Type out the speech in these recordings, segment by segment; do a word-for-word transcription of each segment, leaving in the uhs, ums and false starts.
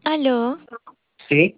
Aló, Sí,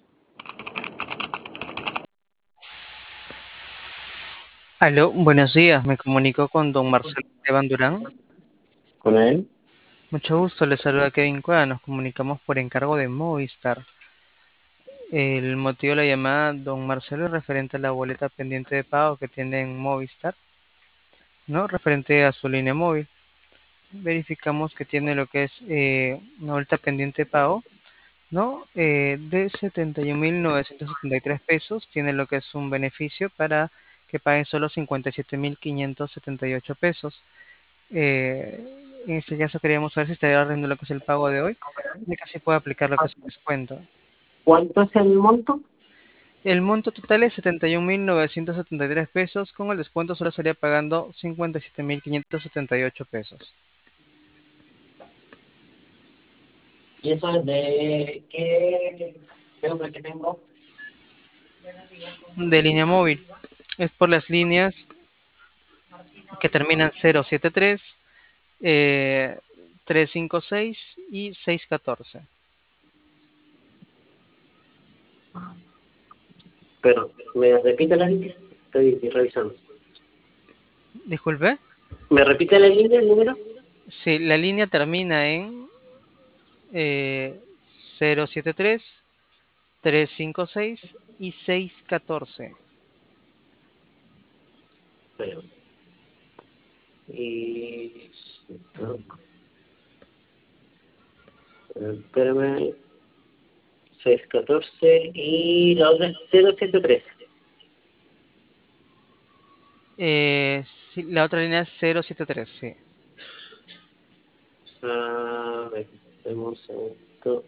Aló, buenos días. Me comunico con don Marcelo Esteban Durán. con él. Mucho gusto, le saluda Kevin Cueva. Nos comunicamos por encargo de Movistar. El motivo de la llamada, don Marcelo, es referente a la boleta pendiente de pago que tiene en Movistar, ¿no? Referente a su línea móvil. Verificamos que tiene lo que es eh, una boleta pendiente de pago, ¿no? Eh, de setenta y un mil novecientos setenta y tres pesos. Tiene lo que es un beneficio para que pague solo cincuenta y siete mil quinientos setenta y ocho pesos. Eh, en este caso queríamos saber si estaría ahorrando lo que es el pago de hoy, ya que así puede aplicar lo que es el descuento. ¿Cuánto es el monto? El monto total es setenta y un mil novecientos setenta y tres pesos, con el descuento solo estaría pagando cincuenta y siete mil quinientos setenta y ocho pesos. ¿Y eso es de qué deuda que tengo? De línea móvil, es por las líneas que terminan cero siete tres, eh, trescientos cincuenta y seis y seiscientos catorce. Pero, ¿me repite la línea? Estoy revisando. Disculpe. ¿Me repite la línea, el número? Sí, la línea termina en eh, cero siete tres, trescientos cincuenta y seis y seiscientos catorce. Pero, y... no, espérame, seis catorce y la otra es cero siete tres. Eh, sí, la otra línea es cero siete tres, sí. A ver, demos un segundo.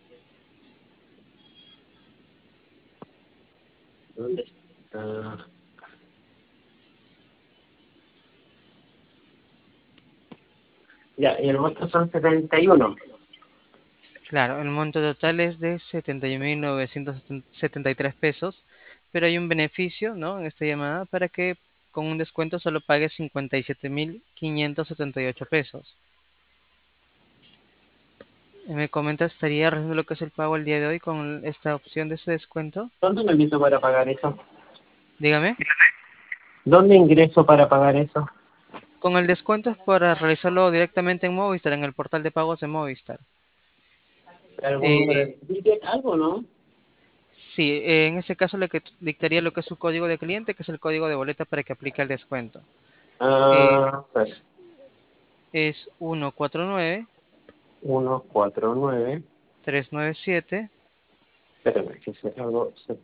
¿Dónde está? Ya, y el monto son setenta y uno. Claro, el monto total es de setenta y un mil novecientos setenta y tres pesos, pero hay un beneficio, ¿no? En esta llamada para que con un descuento solo pague cincuenta y siete mil quinientos setenta y ocho pesos. Eh, Me comenta, ¿estaría realizando lo que es el pago el día de hoy con esta opción de ese descuento? ¿Dónde me meto para pagar eso? Dígame. ¿Dónde ingreso para pagar eso? Con el descuento es para realizarlo directamente en Movistar, en el portal de pagos de Movistar. ¿Algún Eh, beneficio? ¿Algo, no? Sí, eh, en ese caso le que dictaría lo que es su código de cliente, que es el código de boleta para que aplique el descuento. Eh, Ah, pues, es uno cuatro nueve uno cuatro nueve. tres nueve siete. Espérame, que se algo. Se,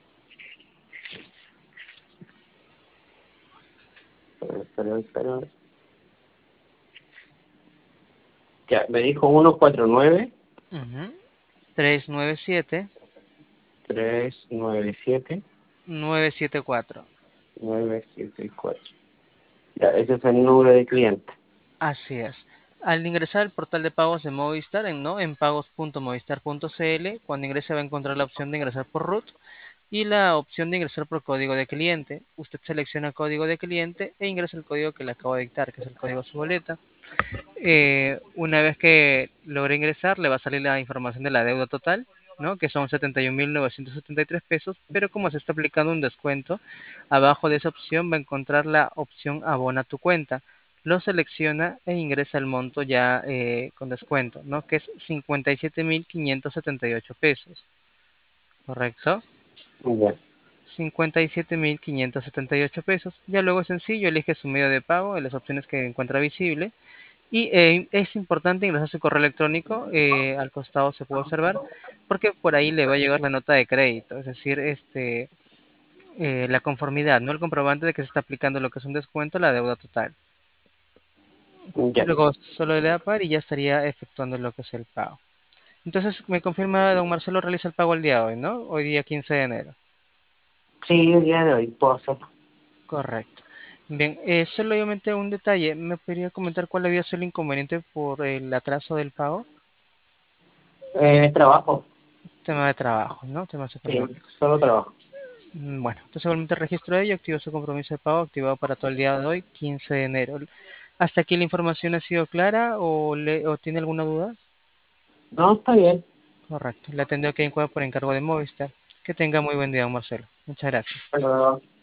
espérame, espérame. Ya, me dijo uno cuatro nueve Ujú, tres nueve siete tres nueve siete nueve siete cuatro. nueve siete cuatro. Ya, ese es el número de cliente. Así es. Al ingresar al portal de pagos de Movistar, en, ¿no? en pagos punto movistar punto cl, cuando ingrese va a encontrar la opción de ingresar por root y la opción de ingresar por código de cliente. Usted selecciona código de cliente e ingresa el código que le acabo de dictar, que es el código de su boleta. Eh, una vez que logre ingresar, le va a salir la información de la deuda total, ¿no? Que son setenta y un mil novecientos setenta y tres pesos, pero como se está aplicando un descuento, abajo de esa opción va a encontrar la opción abona tu cuenta. Lo selecciona e ingresa el monto ya eh, con descuento, ¿no? Que es cincuenta y siete mil quinientos setenta y ocho pesos, ¿correcto? Ya, cincuenta y siete mil quinientos setenta y ocho pesos. Ya luego es sencillo, elige su medio de pago en las opciones que encuentra visible y eh, es importante ingresar su correo electrónico, eh, al costado se puede observar, porque por ahí le va a llegar la nota de crédito, es decir, este, eh, la conformidad, no el comprobante de que se está aplicando lo que es un descuento a la deuda total. ya. Luego solo le da par y ya estaría efectuando lo que es el pago. Entonces me confirma, don Marcelo realiza el pago el día de hoy, ¿no? Hoy día quince de enero. Sí, el día de hoy puedo hacerlo. Correcto. Bien, eh, solo obviamente un detalle, ¿me podría comentar cuál había sido el inconveniente por el atraso del pago? Eh, trabajo. Tema de trabajo, ¿no? Temas Sí, económicos. solo trabajo. Mm, Bueno, entonces igualmente registro ello, activo su compromiso de pago, activado para todo el día de hoy, quince de enero. ¿Hasta aquí la información ha sido clara o, le, o tiene alguna duda? No, está bien. Correcto. Le atendió Kane Cueva por encargo de Movistar. Que tenga muy buen día, don Marcelo. Muchas gracias. Hasta luego.